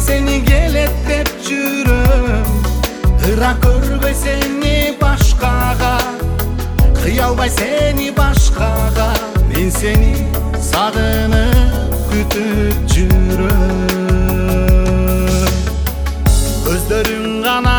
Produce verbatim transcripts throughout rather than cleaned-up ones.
seni gelet dep жүрөм, ыра көрбөй сени башкага, кыя албай сени башкага. Мен сени сагынып күтүп жүрөм. Көздөрүң гана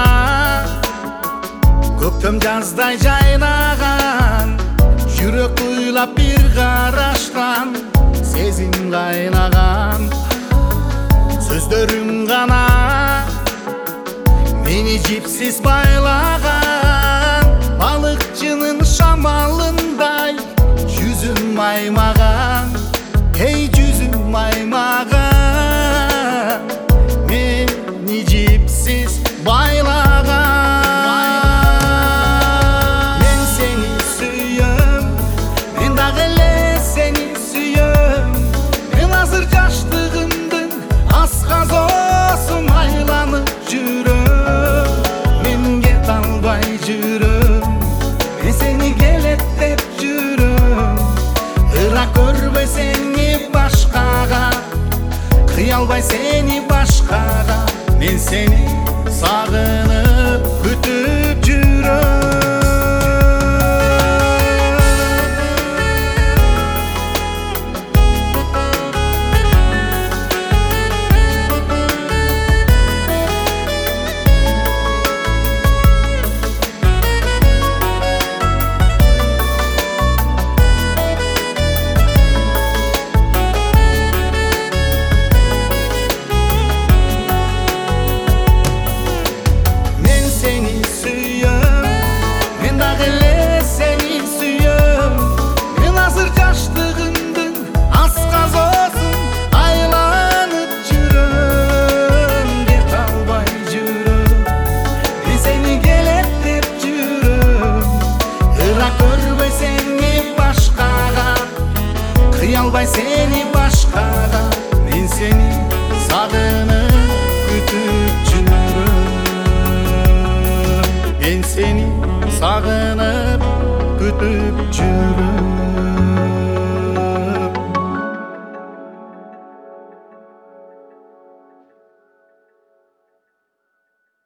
көктөм жаздай жайнаган, жүрөк уйлап бир караштан сезим кайнаган. Сөздөрүң гана мени жипсиз байлаган, балыкчынын шамалындай жүзүм маймаган. Эй жүзүм маймаган, мени жипсиз байлаган. Мен сени сүйөм, мен дагы эле сени сүйөм. Мен азыр жаштыгымдын асказосун айланып жүрөм. Мен кете албай жүрөм, мен сени келет деп жүрөм. Ыра көрбөй сени башкага, кыя албай сени башкага. Мен сени сагынып күтүп жүрөм. Албай сени башкага, мен сени сагынып күтүп жүрөм. Мен сени сагынып күтүп жүрөм.